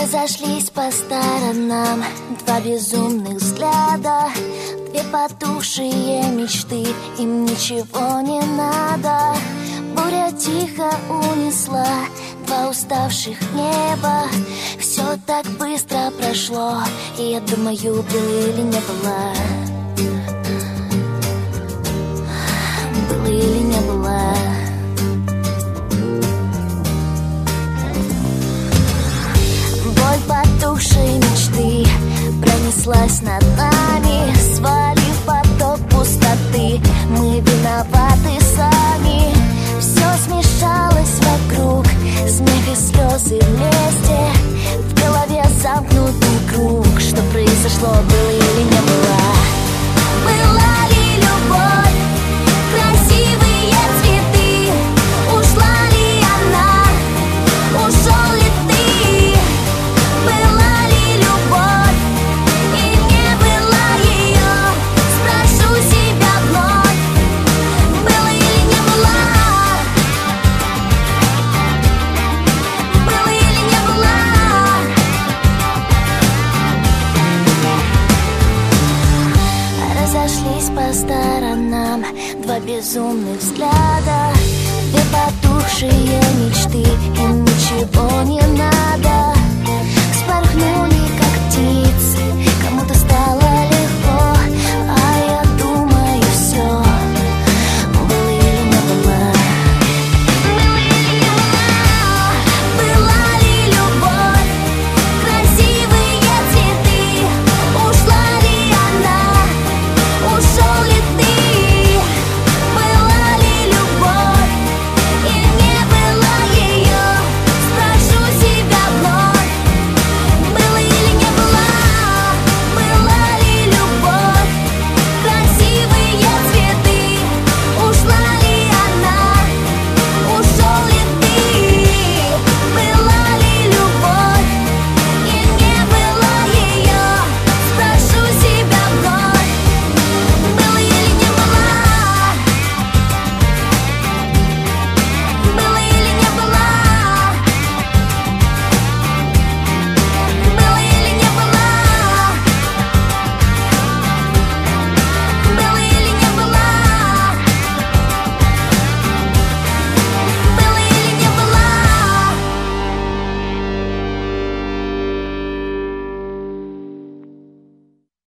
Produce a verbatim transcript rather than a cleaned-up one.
Разошлись по сторонам два безумных взгляда, две потухшие мечты, им ничего не надо. Буря тихо унесла два уставших неба. Все так быстро прошло, и я думаю, было или не было. Было или не было. Боль потухшей мечты пронеслась над нами, свалив поток пустоты. Мы виноваты сами. Все смешалось вокруг, смех и слезы вместе. В голове замкнутый круг. Что произошло, было или не было? Была ли любовь, красивые цветы? Ушла ли она, ушел ли ты? Была ли любовь, и не было ее? Спрошу себя вновь, было или не было? Было или не было? Разошлись по сторонам два безумных взгляда, две потухшие мечты, им ничего не надо.